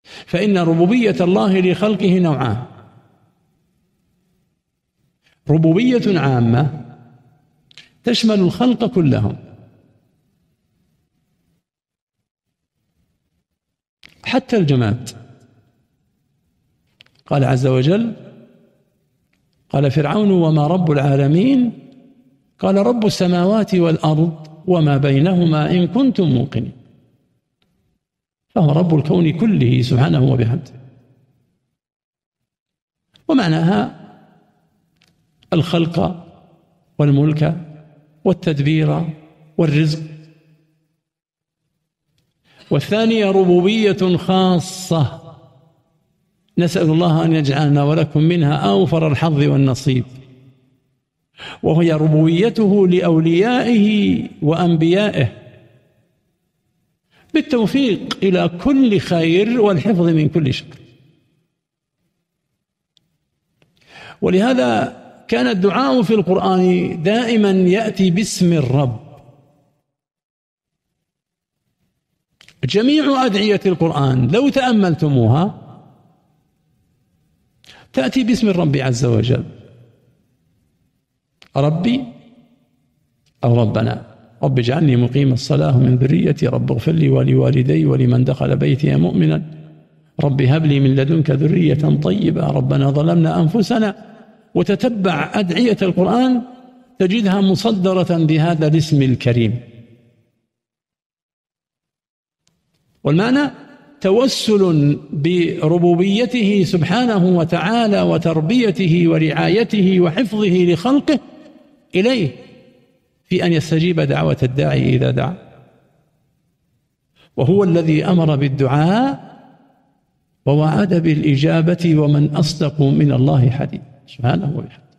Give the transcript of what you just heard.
فإن ربوبية الله لخلقه نوعان: ربوبية عامة تشمل الخلق كلهم، حتى الجماد. قال عز وجل: قال فرعون وما رب العالمين؟ قال رب السماوات والأرض وما بينهما إن كنتم موقنين. فهو رب الكون كله سبحانه وبحمده. ومعناها الخلق والملك والتدبير والرزق. والثانية ربوبية خاصة، نسأل الله أن يجعلنا ولكم منها أوفر الحظ والنصيب، وهي ربوبيته لأوليائه وأنبيائه بالتوفيق إلى كل خير والحفظ من كل شر. ولهذا كان الدعاء في القرآن دائما يأتي باسم الرب. جميع أدعية القرآن لو تأملتموها تأتي باسم الرب عز وجل: ربي أو ربنا، رب اجعلني مقيم الصلاة من ذريتي، رب اغفر لي ولوالدي ولمن دخل بيتي مؤمنا، رب هب لي من لدنك ذرية طيبة، ربنا ظلمنا أنفسنا. وتتبع أدعية القرآن تجدها مصدرة بهذا الاسم الكريم. والمعنى توسل بربوبيته سبحانه وتعالى وتربيته ورعايته وحفظه لخلقه إليه في أن يستجيب دعوة الداعي إذا دعا. وهو الذي أمر بالدعاء ووعد بالإجابة، ومن أصدق من الله حديثا سبحانه وتعالى.